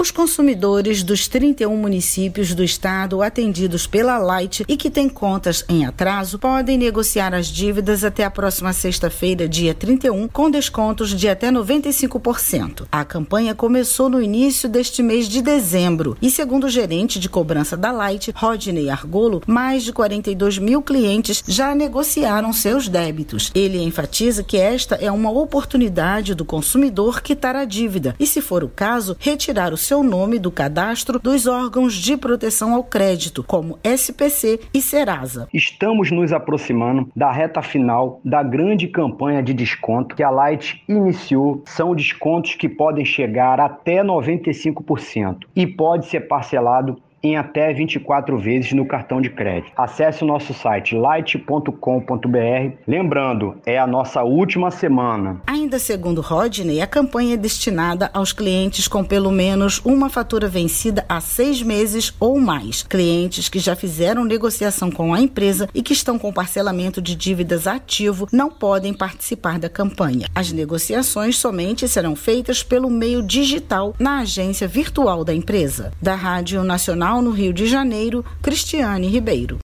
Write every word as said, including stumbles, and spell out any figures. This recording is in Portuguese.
Os consumidores dos trinta e um municípios do estado atendidos pela Light e que têm contas em atraso podem negociar as dívidas até a próxima sexta-feira, dia trinta e um, com descontos de até noventa e cinco por cento. A campanha começou no início deste mês de dezembro e, segundo o gerente de cobrança da Light, Rodney Argolo, mais de quarenta e dois mil clientes já negociaram seus débitos. Ele enfatiza que esta é uma oportunidade do consumidor quitar a dívida e, se for o caso, retirar o seu nome do cadastro dos órgãos de proteção ao crédito, como S P C e Serasa. Estamos nos aproximando da reta final da grande campanha de desconto que a Light iniciou. São descontos que podem chegar até noventa e cinco por cento e pode ser parcelado em até vinte e quatro vezes no cartão de crédito. Acesse o nosso site light ponto com ponto b r. Lembrando, é a nossa última semana. Ainda segundo Rodney, a campanha é destinada aos clientes com pelo menos uma fatura vencida há seis meses ou mais. Clientes que já fizeram negociação com a empresa e que estão com parcelamento de dívidas ativo não podem participar da campanha. As negociações somente serão feitas pelo meio digital na agência virtual da empresa. Da Rádio Nacional no Rio de Janeiro, Cristiane Ribeiro.